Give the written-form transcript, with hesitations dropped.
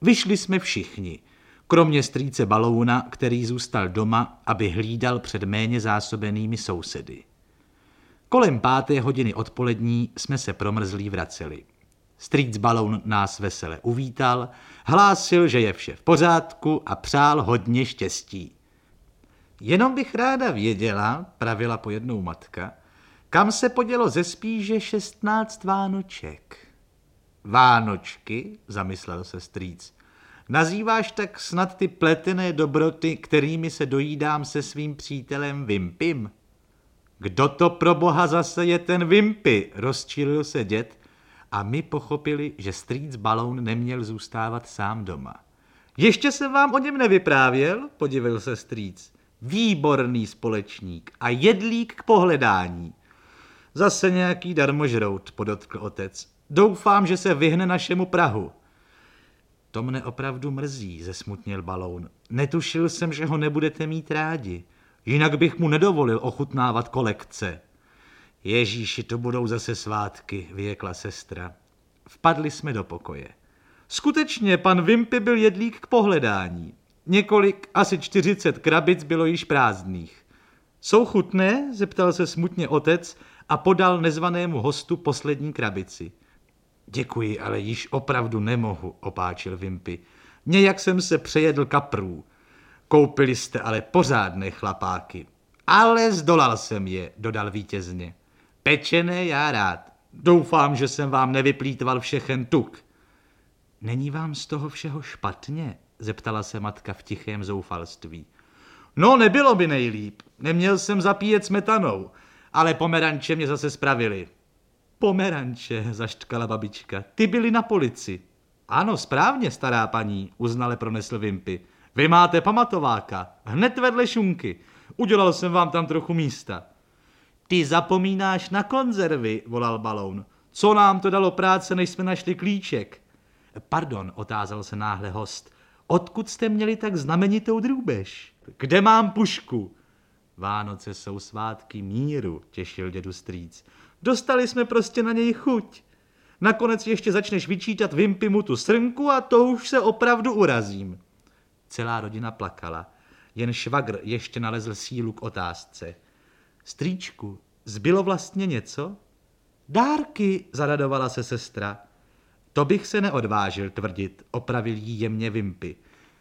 Vyšli jsme všichni, kromě strýce Balouna, který zůstal doma, aby hlídal před méně zásobenými sousedy. Kolem 5. hodiny odpolední jsme se promrzlí vraceli. Strýc Baloun nás vesele uvítal, hlásil, že je vše v pořádku a přál hodně štěstí. Jenom bych ráda věděla, pravila pojednou matka, kam se podělo ze spíže 16 vánoček. Vánočky, zamyslel se strýc. Nazýváš tak snad ty pletené dobroty, kterými se dojídám se svým přítelem Vimpym? Kdo to pro boha zase je ten Vimpy? Rozčílil se děd a my pochopili, že strýc Baloun neměl zůstávat sám doma. Ještě jsem vám o něm nevyprávěl, podivil se strýc. Výborný společník a jedlík k pohledání. Zase nějaký darmožrout, podotkl otec. Doufám, že se vyhne našemu prahu. To mne opravdu mrzí, zesmutněl Baloun. Netušil jsem, že ho nebudete mít rádi. Jinak bych mu nedovolil ochutnávat kolekce. Ježíši, to budou zase svátky, vyjekla sestra. Vpadli jsme do pokoje. Skutečně, pan Vimpy byl jedlík k pohledání. Několik, asi 40 krabic bylo již prázdných. Jsou chutné? Zeptal se smutně otec a podal nezvanému hostu poslední krabici. Děkuji, ale již opravdu nemohu, opáčil Vimpy. Nějak jsem se přejedl kaprů. Koupili jste ale pořádné chlapáky. Ale zdolal jsem je, dodal vítězně. Pečené já rád. Doufám, že jsem vám nevyplýtval všechen tuk. Není vám z toho všeho špatně? Zeptala se matka v tichém zoufalství. No, nebylo by nejlíp. Neměl jsem zapíjet smetanou, ale pomeranče mě zase spravili. Pomeranče, zaštkala babička, ty byly na polici. Ano, správně, stará paní, uznale pronesl Vimpy. Vy máte pamatováka, hned vedle šunky. Udělal jsem vám tam trochu místa. Ty zapomínáš na konzervy, volal Baloun. Co nám to dalo práce, než jsme našli klíček? Pardon, otázal se náhle host. Odkud jste měli tak znamenitou drůbež? Kde mám pušku? Vánoce jsou svátky míru, těšil dědu strýc. Dostali jsme prostě na něj chuť. Nakonec ještě začneš vyčítat Vimpymu tu srnku a to už se opravdu urazím. Celá rodina plakala. Jen švagr ještě nalezl sílu k otázce. Strýčku, zbylo vlastně něco? Dárky, zaradovala se sestra. To bych se neodvážil tvrdit, opravil jí jemně Vimpy.